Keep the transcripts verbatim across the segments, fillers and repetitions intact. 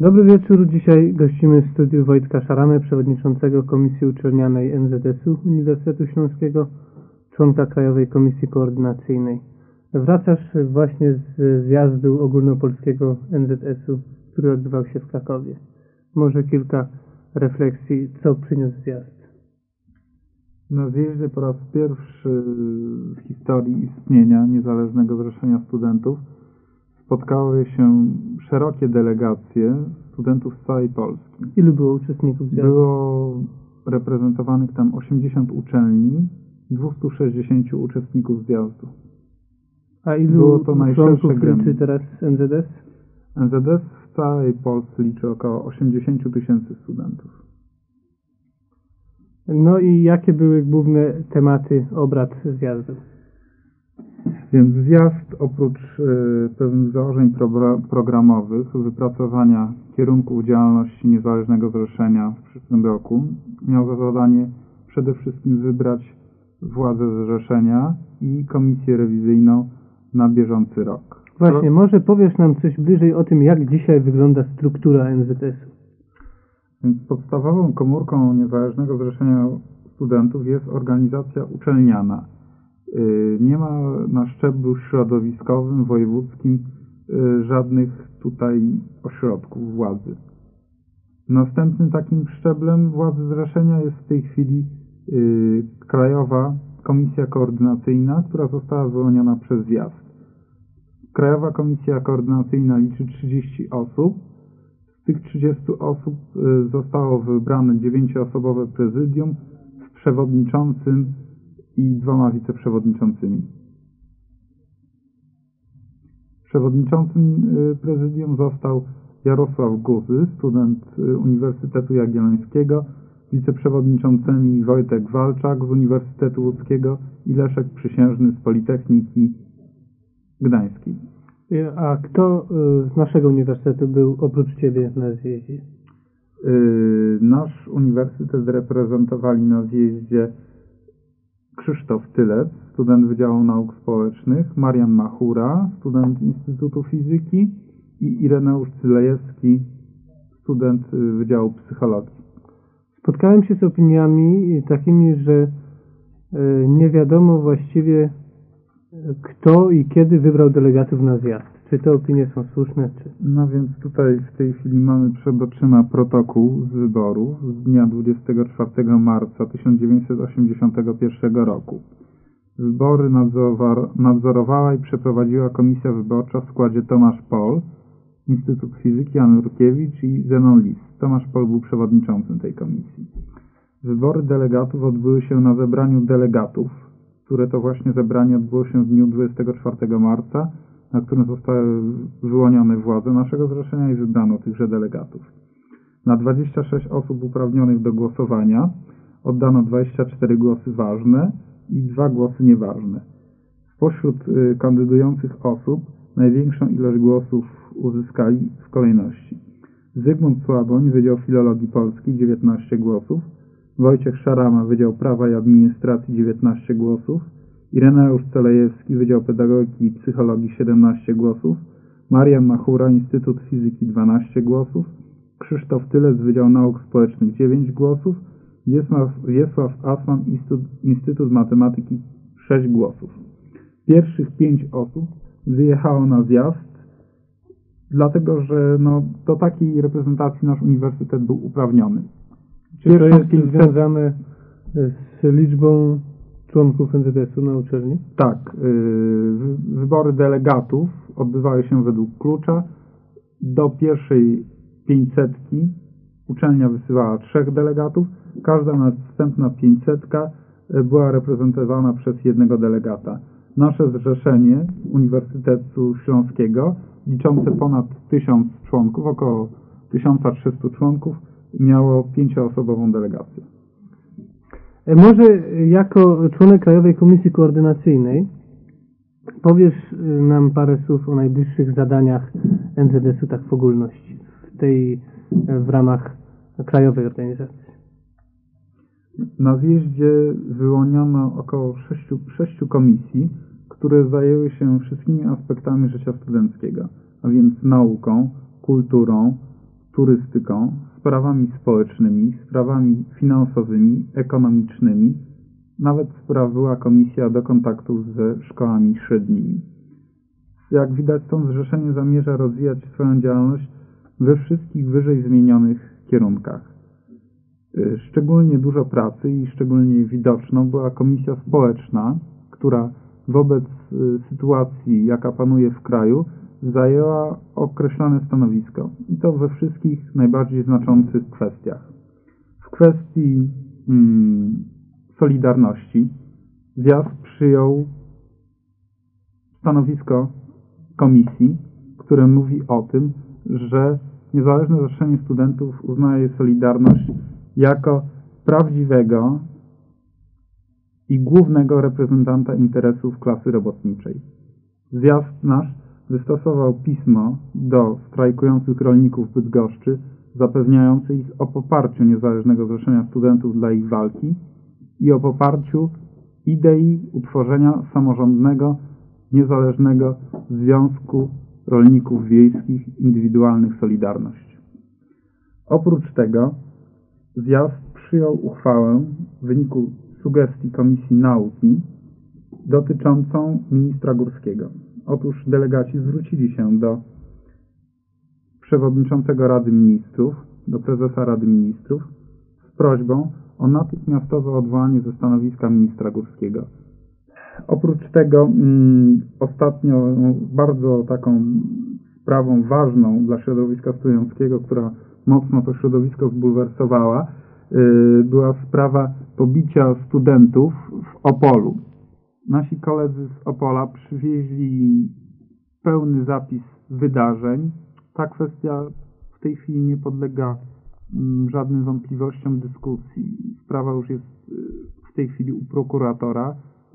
Dobry wieczór. Dzisiaj gościmy w studiu Wojtka Szaramę, przewodniczącego Komisji Uczelnianej N Z S u Uniwersytetu Śląskiego, członka Krajowej Komisji Koordynacyjnej. Wracasz właśnie z zjazdu ogólnopolskiego N Z S u, który odbywał się w Krakowie. Może kilka refleksji, co przyniósł zjazd? Na zjeździe po raz pierwszy w historii istnienia Niezależnego Zrzeszenia Studentów spotkały się szerokie delegacje studentów z całej Polski. Ilu było uczestników zjazdu? Było reprezentowanych tam osiemdziesiąt uczelni, dwieście sześćdziesiąt uczestników zjazdu. A ilu było to najszersze gremium. Liczy teraz N Z S? N Z S w całej Polsce liczy około osiemdziesiąt tysięcy studentów. No i jakie były główne tematy obrad zjazdu? Więc zjazd oprócz y, pewnych założeń pro, programowych, wypracowania kierunków działalności Niezależnego Zrzeszenia w przyszłym roku, miał za zadanie przede wszystkim wybrać władzę zrzeszenia i komisję rewizyjną na bieżący rok. Właśnie, Pro... może powiesz nam coś bliżej o tym, jak dzisiaj wygląda struktura N Z S u? Więc podstawową komórką Niezależnego Zrzeszenia Studentów jest organizacja uczelniana. Nie ma na szczeblu środowiskowym, wojewódzkim żadnych tutaj ośrodków władzy. Następnym takim szczeblem władzy zrzeszenia jest w tej chwili Krajowa Komisja Koordynacyjna, która została wyłoniona przez zjazd. Krajowa Komisja Koordynacyjna liczy trzydzieści osób. Z tych trzydziestu osób zostało wybrane dziewięcioosobowe prezydium z przewodniczącym i dwoma wiceprzewodniczącymi. Przewodniczącym prezydium został Jarosław Guzy, student Uniwersytetu Jagiellońskiego, wiceprzewodniczącymi Wojtek Walczak z Uniwersytetu Łódzkiego i Leszek Przysiężny z Politechniki Gdańskiej. A kto z naszego uniwersytetu był oprócz Ciebie na zjeździe? Nasz uniwersytet reprezentowali na zjeździe Krzysztof Tylec, student Wydziału Nauk Społecznych, Marian Machura, student Instytutu Fizyki i Ireneusz Cylejewski, student Wydziału Psychologii. Spotkałem się z opiniami takimi, że nie wiadomo właściwie kto i kiedy wybrał delegatów na zjazd. Czy te opinie są słuszne? Czy... No więc tutaj w tej chwili mamy przed oczyma protokół z wyborów z dnia dwudziestego czwartego marca tysiąc dziewięćset osiemdziesiątego pierwszego roku. Wybory nadzorowała i przeprowadziła komisja wyborcza w składzie Tomasz Pol, Instytut Fizyki Jan Urkiewicz i Zenon Lis. Tomasz Pol był przewodniczącym tej komisji. Wybory delegatów odbyły się na zebraniu delegatów, które to właśnie zebranie odbyło się w dniu dwudziestego czwartego marca, na którym zostały wyłonione władze naszego zrzeszenia i wybrano tychże delegatów. Na dwadzieścia sześć osób uprawnionych do głosowania oddano dwadzieścia cztery głosy ważne i dwa głosy nieważne. Spośród y, kandydujących osób największą ilość głosów uzyskali w kolejności Zygmunt Słaboń, Wydział Filologii Polskiej, dziewiętnaście głosów, Wojciech Szarama, Wydział Prawa i Administracji, dziewiętnaście głosów, Ireneusz Celejewski, Wydział Pedagogiki i Psychologii, siedemnaście głosów, Marian Machura, Instytut Fizyki, dwanaście głosów, Krzysztof Tylec, Wydział Nauk Społecznych, dziewięć głosów, Wiesław Asman, Instytut, Instytut Matematyki, sześć głosów. Pierwszych pięć osób wyjechało na zjazd, dlatego że no, do takiej reprezentacji nasz uniwersytet był uprawniony. Czy to jest pięćset... związane z liczbą członków N Z S u na uczelni? Tak. Wybory delegatów odbywały się według klucza. Do pierwszej pięćsetki uczelnia wysyłała trzech delegatów. Każda następna pięćsetka była reprezentowana przez jednego delegata. Nasze zrzeszenie Uniwersytetu Śląskiego, liczące ponad tysiąc członków, około tysiąc trzysta członków, miało pięcioosobową delegację. Może jako członek Krajowej Komisji Koordynacyjnej powiesz nam parę słów o najbliższych zadaniach N Z S u tak w ogólności, w tej, w ramach krajowej organizacji. Na zjeździe wyłoniono około sześciu, sześciu komisji, które zajęły się wszystkimi aspektami życia studenckiego, a więc nauką, kulturą, turystyką, sprawami społecznymi, sprawami finansowymi, ekonomicznymi. Nawet sprawiła komisja do kontaktów ze szkołami średnimi. Jak widać, to zrzeszenie zamierza rozwijać swoją działalność we wszystkich wyżej wymienionych kierunkach. Szczególnie dużo pracy i szczególnie widoczną była komisja społeczna, która wobec sytuacji, jaka panuje w kraju, zajęła określone stanowisko. I to we wszystkich najbardziej znaczących kwestiach. W kwestii hmm, Solidarności zjazd przyjął stanowisko komisji, które mówi o tym, że Niezależne Zrzeszenie Studentów uznaje Solidarność jako prawdziwego i głównego reprezentanta interesów klasy robotniczej. Zjazd nasz wystosował pismo do strajkujących rolników Bydgoszczy, zapewniające ich o poparciu Niezależnego Zrzeszenia Studentów dla ich walki i o poparciu idei utworzenia samorządnego, niezależnego Związku Rolników Wiejskich Indywidualnych Solidarność. Oprócz tego zjazd przyjął uchwałę w wyniku sugestii Komisji Nauki dotyczącą ministra Górskiego. Otóż delegaci zwrócili się do przewodniczącego Rady Ministrów, do prezesa Rady Ministrów z prośbą o natychmiastowe odwołanie ze stanowiska ministra Górskiego. Oprócz tego mm, ostatnio bardzo taką sprawą ważną dla środowiska studenckiego, która mocno to środowisko zbulwersowała, yy, była sprawa pobicia studentów w Opolu. Nasi koledzy z Opola przywieźli pełny zapis wydarzeń. Ta kwestia w tej chwili nie podlega mm, żadnym wątpliwościom, dyskusji. Sprawa już jest w tej chwili u prokuratora.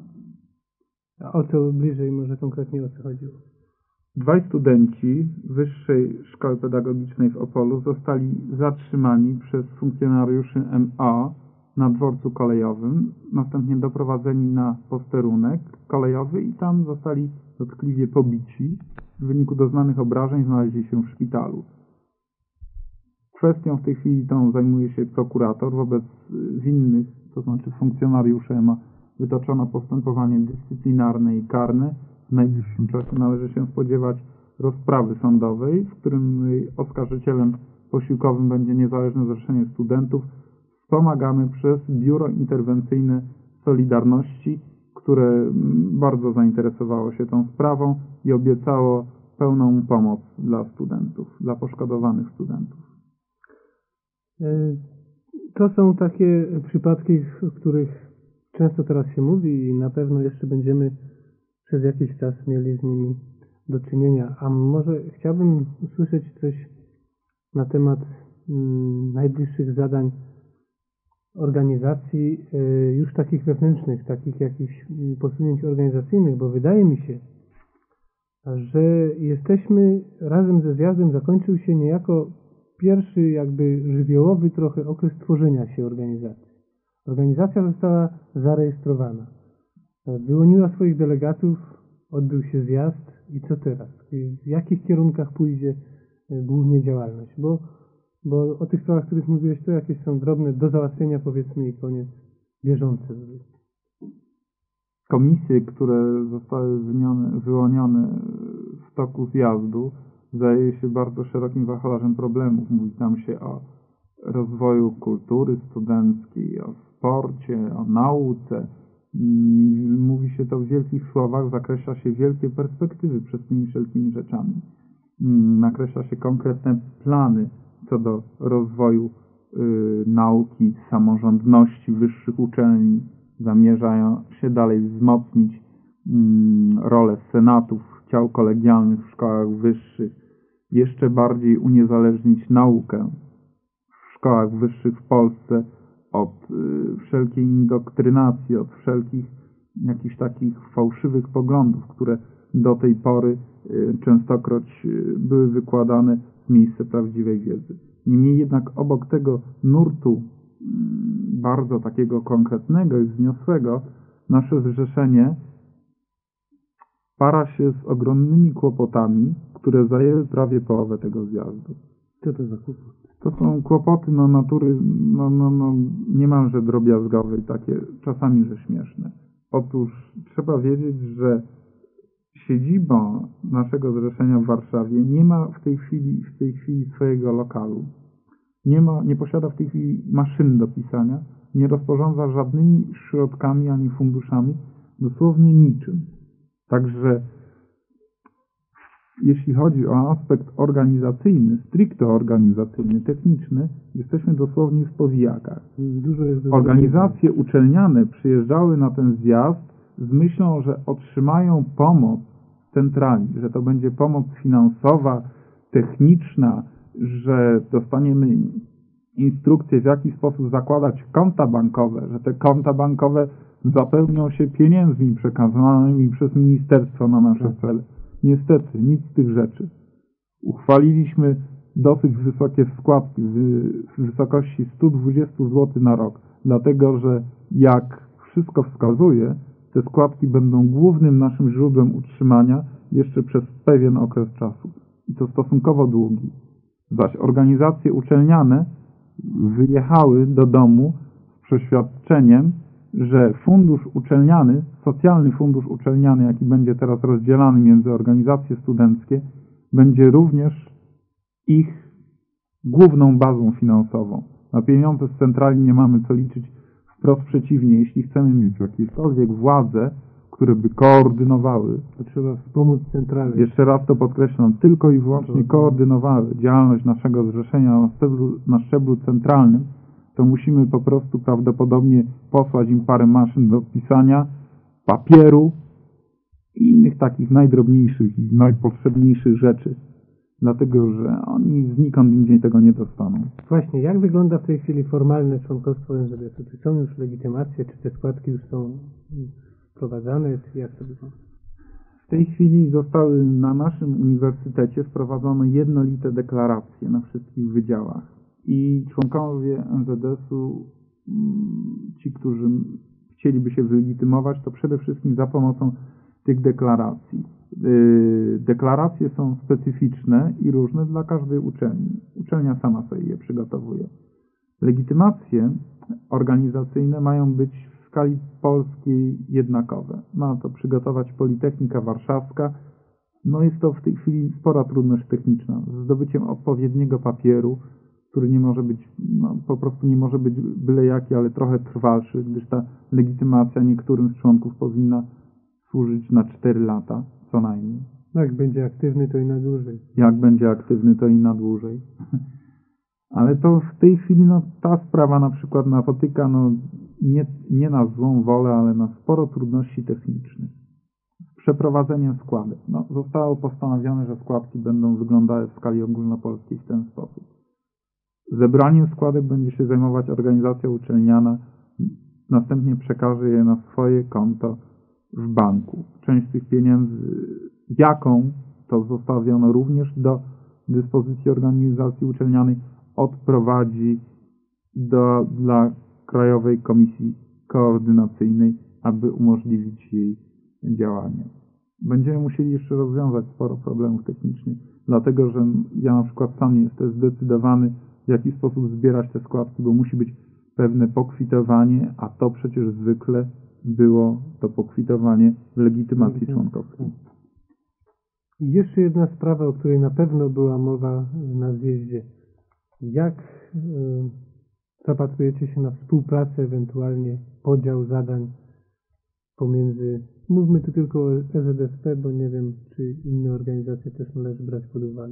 A o co bliżej, może konkretnie o co chodziło? Dwaj studenci Wyższej Szkoły Pedagogicznej w Opolu zostali zatrzymani przez funkcjonariuszy M O na dworcu kolejowym, następnie doprowadzeni na posterunek kolejowy i tam zostali dotkliwie pobici. W wyniku doznanych obrażeń znaleźli się w szpitalu. Kwestią w tej chwili tą zajmuje się prokurator. Wobec winnych, to znaczy funkcjonariuszy M O, wytoczono postępowanie dyscyplinarne i karne. W najbliższym czasie należy się spodziewać rozprawy sądowej, w którym oskarżycielem posiłkowym będzie Niezależne Zrzeszenie Studentów, wspomagane przez Biuro Interwencyjne Solidarności, które bardzo zainteresowało się tą sprawą i obiecało pełną pomoc dla studentów, dla poszkodowanych studentów. To są takie przypadki, o których często teraz się mówi i na pewno jeszcze będziemy przez jakiś czas mieli z nimi do czynienia. A może chciałbym usłyszeć coś na temat mm, najbliższych zadań organizacji y, już takich wewnętrznych, takich jakichś posunięć organizacyjnych, bo wydaje mi się, że jesteśmy razem ze zjazdem, zakończył się niejako pierwszy jakby żywiołowy trochę okres tworzenia się organizacji. Organizacja została zarejestrowana, wyłoniła swoich delegatów, odbył się zjazd i co teraz? W jakich kierunkach pójdzie głównie działalność? Bo, bo o tych sprawach, o których mówiłeś, to jakieś są drobne do załatwienia, powiedzmy, i koniec, bieżące. Komisje, które zostały wynione, wyłonione w toku zjazdu, zajęły się bardzo szerokim wachlarzem problemów. Mówi tam się o rozwoju kultury studenckiej, o sporcie, o nauce. Mówi się to w wielkich słowach, zakreśla się wielkie perspektywy przed tymi wszelkimi rzeczami. Nakreśla się konkretne plany co do rozwoju y, nauki, samorządności wyższych uczelni. Zamierzają się dalej wzmocnić y, rolę senatów, ciał kolegialnych w szkołach wyższych, jeszcze bardziej uniezależnić naukę w szkołach wyższych w Polsce od y, wszelkiej indoktrynacji, od wszelkich jakichś takich fałszywych poglądów, które do tej pory y, częstokroć y, były wykładane w miejsce prawdziwej wiedzy. Niemniej jednak obok tego nurtu y, bardzo takiego konkretnego i wzniosłego, nasze zrzeszenie para się z ogromnymi kłopotami, które zajęły prawie połowę tego zjazdu. Co to za kłopot? To są kłopoty no, natury no, no, no, niemalże drobiazgowej, takie czasami, że śmieszne. Otóż trzeba wiedzieć, że siedziba naszego zrzeszenia w Warszawie nie ma w tej chwili, w tej chwili swojego lokalu. Nie ma, nie posiada w tej chwili maszyn do pisania, nie rozporządza żadnymi środkami ani funduszami, dosłownie niczym. Także jeśli chodzi o aspekt organizacyjny, stricte organizacyjny, techniczny, jesteśmy dosłownie w powijakach. Dużo jest Organizacje uczelniane przyjeżdżały na ten zjazd z myślą, że otrzymają pomoc centralnie, że to będzie pomoc finansowa, techniczna, że dostaniemy instrukcje, w jaki sposób zakładać konta bankowe, że te konta bankowe zapełnią się pieniędzmi przekazanymi przez ministerstwo na nasze cele. Niestety, nic z tych rzeczy. Uchwaliliśmy dosyć wysokie składki w wysokości sto dwadzieścia złotych na rok, dlatego że jak wszystko wskazuje, te składki będą głównym naszym źródłem utrzymania jeszcze przez pewien okres czasu. I to stosunkowo długi. Zaś organizacje uczelniane wyjechały do domu z przeświadczeniem, że fundusz uczelniany, socjalny fundusz uczelniany, jaki będzie teraz rozdzielany między organizacje studenckie, będzie również ich główną bazą finansową. Na pieniądze z centrali nie mamy co liczyć, wprost przeciwnie, jeśli chcemy mieć jakiekolwiek władze, które by koordynowały, to trzeba wspomóc centralnie. Jeszcze raz to podkreślam, tylko i wyłącznie koordynowały działalność naszego zrzeszenia na szczeblu, na szczeblu centralnym, to musimy po prostu prawdopodobnie posłać im parę maszyn do pisania, papieru i innych takich najdrobniejszych i najpotrzebniejszych rzeczy. Dlatego, że oni znikąd indziej tego nie dostaną. Właśnie, jak wygląda w tej chwili formalne członkostwo N Z S-u? Czy są już legitymacje, czy te składki już są wprowadzane, czy jak to wygląda? W tej chwili zostały na naszym uniwersytecie wprowadzone jednolite deklaracje na wszystkich wydziałach. I członkowie N Z S-u, ci, którzy chcieliby się wylegitymować, to przede wszystkim za pomocą tych deklaracji. Deklaracje są specyficzne i różne dla każdej uczelni. Uczelnia sama sobie je przygotowuje. Legitymacje organizacyjne mają być w skali polskiej jednakowe. Ma to przygotować Politechnika Warszawska. No jest to w tej chwili spora trudność techniczna. Z zdobyciem odpowiedniego papieru, który nie może być, no, po prostu nie może być byle jaki, ale trochę trwalszy, gdyż ta legitymacja niektórym z członków powinna służyć na cztery lata, co najmniej. No jak będzie aktywny, to i na dłużej. Jak będzie aktywny, to i na dłużej. Ale to w tej chwili, no, ta sprawa na przykład napotyka, no, nie, nie na złą wolę, ale na sporo trudności technicznych. Z przeprowadzeniem składek. No, zostało postanowione, że składki będą wyglądały w skali ogólnopolskiej w ten sposób. Zebraniem składek będzie się zajmować organizacja uczelniana, następnie przekaże je na swoje konto w banku. Część tych pieniędzy, jaką to zostawiono również do dyspozycji organizacji uczelnianej, odprowadzi do, dla Krajowej Komisji Koordynacyjnej, aby umożliwić jej działanie. Będziemy musieli jeszcze rozwiązać sporo problemów technicznych, dlatego że ja na przykład sam nie jestem zdecydowany, w jaki sposób zbierać te składki, bo musi być pewne pokwitowanie, a to przecież zwykle było to pokwitowanie w legitymacji członkowskiej. I jeszcze jedna sprawa, o której na pewno była mowa na zjeździe. Jak y, zapatrujecie się na współpracę, ewentualnie podział zadań pomiędzy, mówmy tu tylko o E Z S P, bo nie wiem, czy inne organizacje też należy brać pod uwagę.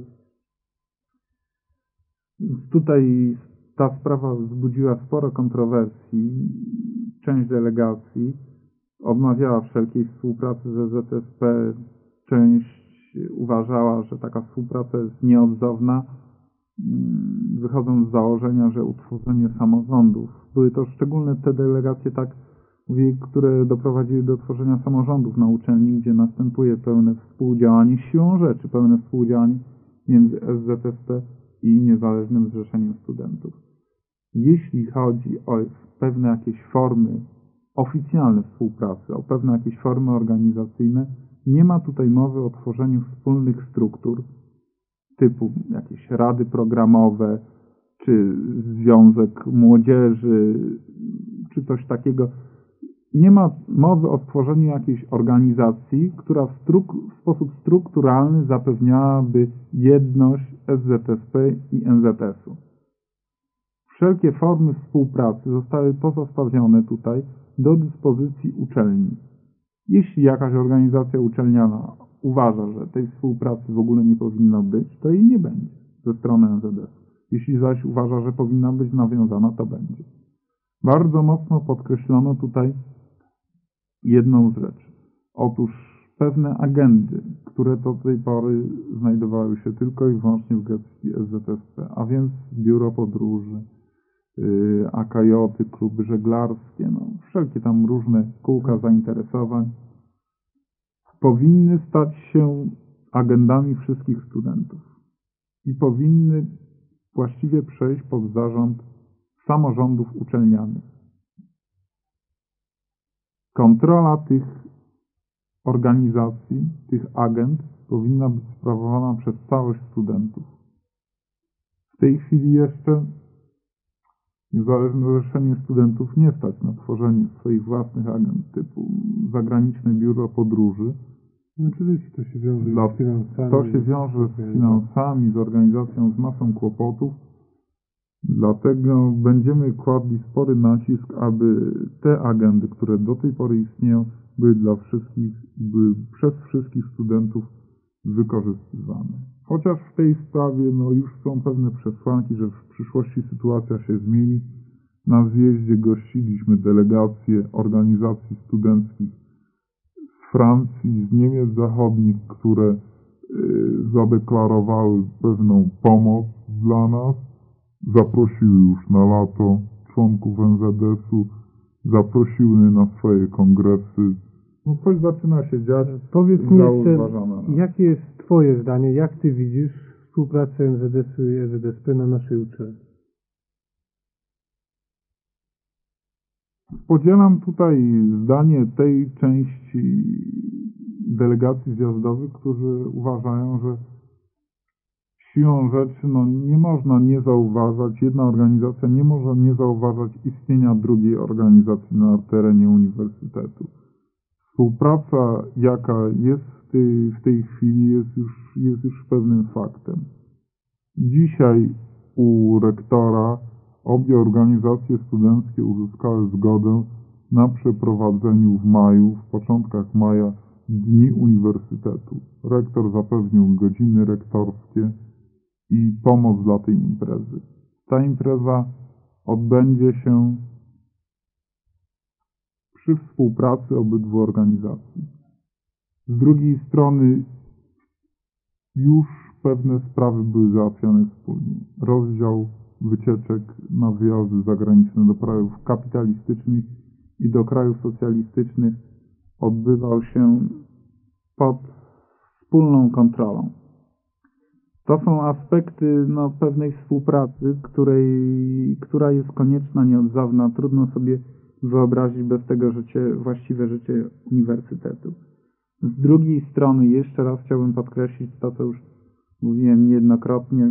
Tutaj ta sprawa wzbudziła sporo kontrowersji. Część delegacji odmawiała wszelkiej współpracy z E Z S P. Część uważała, że taka współpraca jest nieodzowna, wychodząc z założenia, że utworzenie samorządów. Były to szczególne te delegacje, tak mówię, które doprowadziły do tworzenia samorządów na uczelni, gdzie następuje pełne współdziałanie, siłą rzeczy pełne współdziałanie między S Z S P i Niezależnym Zrzeszeniem Studentów. Jeśli chodzi o pewne jakieś formy oficjalne współpracy, o pewne jakieś formy organizacyjne, nie ma tutaj mowy o tworzeniu wspólnych struktur, typu jakieś rady programowe, czy Związek Młodzieży, czy coś takiego. Nie ma mowy o stworzeniu jakiejś organizacji, która w, struk- w sposób strukturalny zapewniałaby jedność S Z S P i N Z S-u. Wszelkie formy współpracy zostały pozostawione tutaj do dyspozycji uczelni. Jeśli jakaś organizacja uczelniana uważa, że tej współpracy w ogóle nie powinno być, to jej nie będzie ze strony N Z S-u. Jeśli zaś uważa, że powinna być nawiązana, to będzie. Bardzo mocno podkreślono tutaj jedną rzecz. Otóż pewne agendy, które do tej pory znajdowały się tylko i wyłącznie w gestii S Z S P, a więc biuro podróży, yy, A K J-y, kluby żeglarskie, no, wszelkie tam różne kółka zainteresowań, powinny stać się agendami wszystkich studentów i powinny właściwie przejść pod zarząd samorządów uczelnianych. Kontrola tych organizacji, tych agend powinna być sprawowana przez całość studentów. W tej chwili jeszcze Niezależne Zrzeszenie Studentów nie stać na tworzenie swoich własnych agent typu zagraniczne biuro podróży. No, oczywiście to się wiąże Dla, z finansami. To się wiąże z finansami, z organizacją, z masą kłopotów. Dlatego będziemy kładli spory nacisk, aby te agendy, które do tej pory istnieją, były dla wszystkich, były przez wszystkich studentów wykorzystywane. Chociaż w tej sprawie no, już są pewne przesłanki, że w przyszłości sytuacja się zmieni. Na zjeździe gościliśmy delegacje organizacji studenckich z Francji, z Niemiec Zachodnich, które y, zadeklarowały pewną pomoc dla nas. Zaprosiły już na lato członków N Z S-u, zaprosiły na swoje kongresy. No coś zaczyna się dziać. Powiedz mi jeszcze, uważane. jakie jest Twoje zdanie, jak Ty widzisz współpracę N Z S-u i S Z S P na naszej uczelni? Podzielam tutaj zdanie tej części delegacji zjazdowych, którzy uważają, że siłą rzeczy no, nie można nie zauważać, jedna organizacja nie może nie zauważać istnienia drugiej organizacji na terenie uniwersytetu. Współpraca, jaka jest w tej, w tej chwili, jest już, jest już pewnym faktem. Dzisiaj u rektora obie organizacje studenckie uzyskały zgodę na przeprowadzeniu w maju, w początkach maja, Dni Uniwersytetu. Rektor zapewnił godziny rektorskie i pomoc dla tej imprezy. Ta impreza odbędzie się przy współpracy obydwu organizacji. Z drugiej strony już pewne sprawy były załatwione wspólnie. Rozdział wycieczek na wyjazdy zagraniczne do krajów kapitalistycznych i do krajów socjalistycznych odbywał się pod wspólną kontrolą. To są aspekty no, pewnej współpracy, której, która jest konieczna nieodzowna. Trudno sobie wyobrazić bez tego życie, właściwe życie uniwersytetu. Z drugiej strony, jeszcze raz chciałbym podkreślić to, co już mówiłem niejednokrotnie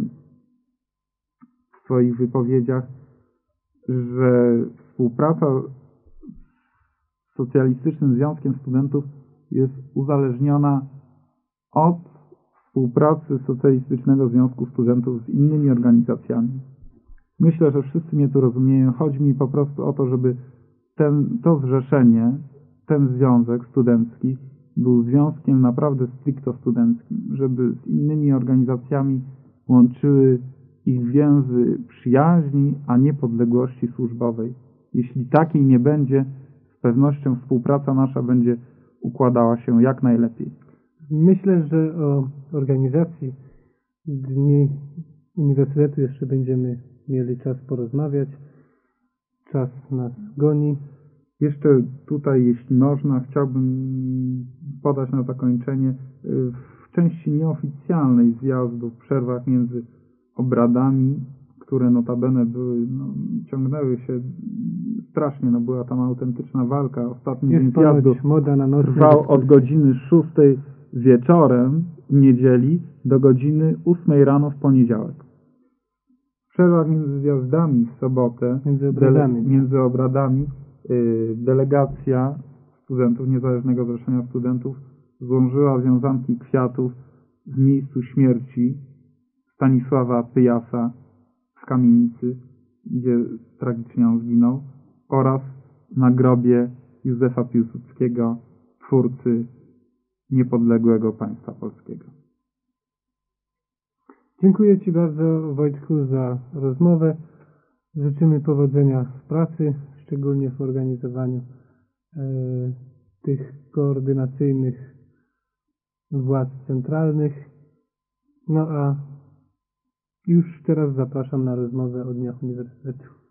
w swoich wypowiedziach, że współpraca z Socjalistycznym Związkiem Studentów jest uzależniona od współpracy Socjalistycznego Związku Studentów z innymi organizacjami. Myślę, że wszyscy mnie tu rozumieją. Chodzi mi po prostu o to, żeby ten, to zrzeszenie, ten związek studencki był związkiem naprawdę stricto studenckim, żeby z innymi organizacjami łączyły ich więzy przyjaźni, a nie podległości służbowej. Jeśli takiej nie będzie, z pewnością współpraca nasza będzie układała się jak najlepiej. Myślę, że o organizacji Dni Uniwersytetu jeszcze będziemy mieli czas porozmawiać. Czas nas goni. Jeszcze tutaj, jeśli można, chciałbym podać na zakończenie w części nieoficjalnej zjazdu, w przerwach między obradami, które notabene były, no, ciągnęły się strasznie, no była tam autentyczna walka. Ostatni dzień zjazdu moda na noc trwał od godziny szóstej wieczorem niedzieli do godziny ósmej rano w poniedziałek. W przerwach między zjazdami w sobotę, Między obradami. Dele, między obradami yy, delegacja studentów, Niezależnego Zrzeszenia Studentów złożyła wiązanki kwiatów w miejscu śmierci Stanisława Pyjasa w kamienicy, gdzie tragicznie on zginął, oraz na grobie Józefa Piłsudskiego, twórcy niepodległego państwa polskiego. Dziękuję Ci bardzo, Wojtku, za rozmowę. Życzymy powodzenia w pracy, szczególnie w organizowaniu e, tych koordynacyjnych władz centralnych. No a już teraz zapraszam na rozmowę o Dniach Uniwersytetu.